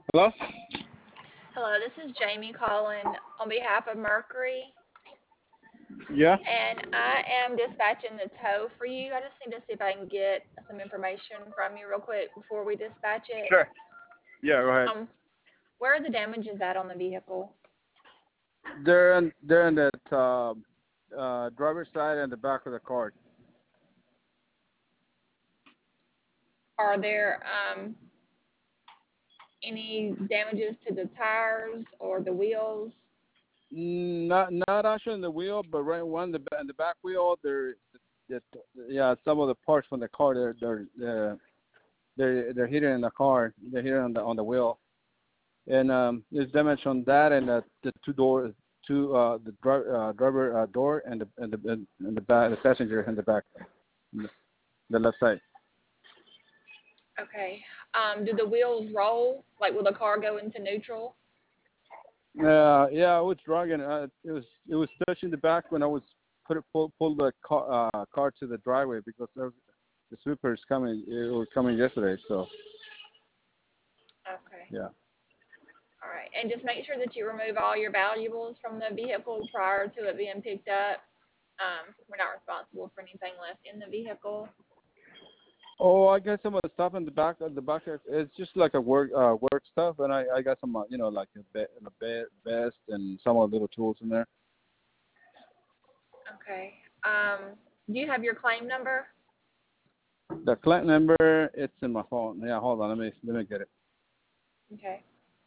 Hello? Hello, this is Jamie calling on behalf of Mercury, Yeah? and I am dispatching the tow for you. I just need to see if I can get some information from you real quick before we dispatch it. Sure. Yeah, go ahead. Um, where are the damages at on the vehicle? They're in that driver's side and the back of the car. Are there any damages to the tires or the wheels? Not actually in the wheel, but right one in the back wheel. That yeah, some of the parts from the car they're hidden in the car. They're hidden on the wheel, and there's damage on that and the driver door and the back the passenger in the back, the left side. Okay. Do the wheels roll? Like, will the car go into neutral? Yeah, I was driving. It was touching the back when I was pull the car to the driveway because the sweeper is coming. It was coming yesterday, so Okay. yeah. All right. And just make sure that you remove all your valuables from the vehicle prior to it being picked up. We're not responsible for anything left in the vehicle. Oh, I got some of the stuff in the back. It's just like a work stuff, and I got some like a vest and some of the little tools in there. Okay. Do you have your claim number? The client number, it's in my phone. Yeah, hold on. Let me get it. Okay.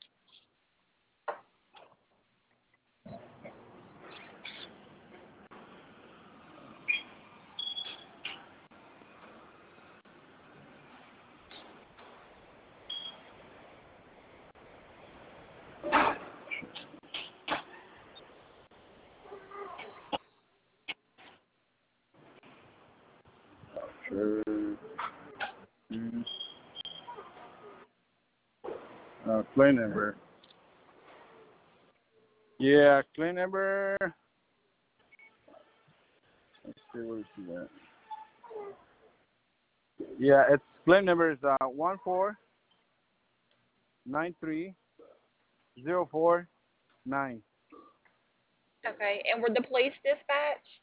Sure. Mm. Claim number. Yeah, claim number. Let's see what is that. Yeah, its claim number is 1493049. Okay. And were the police dispatched?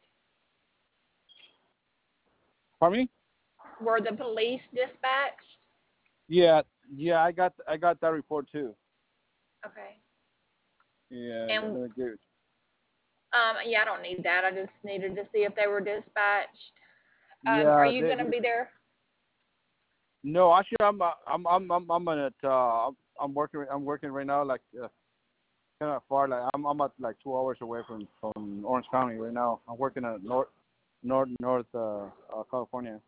Pardon me? Were the police dispatched? Yeah, yeah, I got that report too. Okay. Yeah, let And me get it. yeah, I don't need that. I just needed to see if they were dispatched. Are Yeah, you gonna be there? no, actually, I'm on it. I'm working right now, like kind of far. Like I'm at like 2 hours away from Orange County right now. I'm working at North California.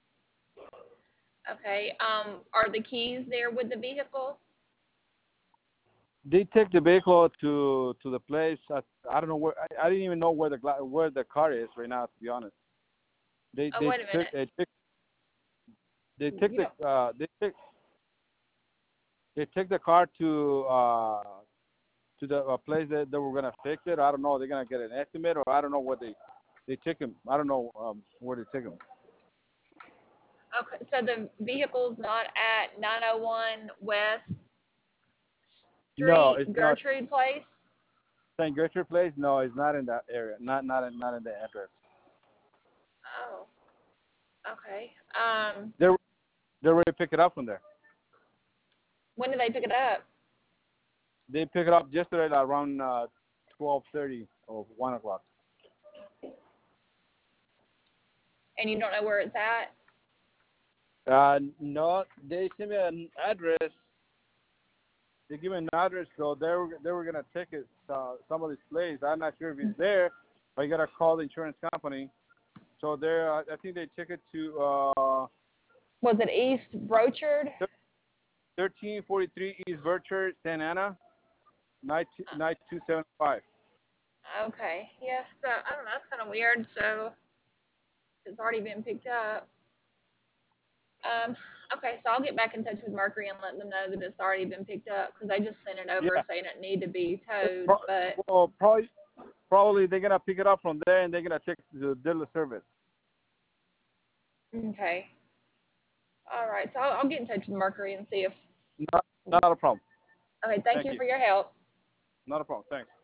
Okay. Are the keys there with the vehicle? They take the vehicle to the place. I don't know where. I didn't even know where the car is right now. To be honest, they Oh, they wait a took minute. they took they took You don't. the they took the car to the place that they were gonna fix it. I don't know. They're gonna get an estimate, or I don't know what they took him. I don't know where they took him. Okay. So the vehicle's not at 901 West No, Street, it's not Gertrude Place. St. Gertrude Place. No, it's not in that area. Not in the address. Oh. Okay. They they already pick it up from there. When did they pick it up? They pick it up yesterday around 12:30 or 1 o'clock. And you don't know where it's at? No, they sent me an address. They give me an address, so they were gonna take it some of this place. I'm not sure if it's there, but you gotta call the insurance company. So there, I think they took it to Was it East Brochard? 1343 East Burchard, Santa Ana, 9275. Okay. Yeah. So I don't know. That's kind of weird. So it's already been picked up. Um. Okay. So I'll get back in touch with Mercury and let them know that it's already been picked up because they just sent it over Yeah. saying it need to be towed. Pro- But well, probably they're gonna pick it up from there and they're gonna take it to the dealer service. okay. All right. So I'll get in touch with Mercury and see if Not a problem. Okay, thank you for your help. Not a problem. Thanks.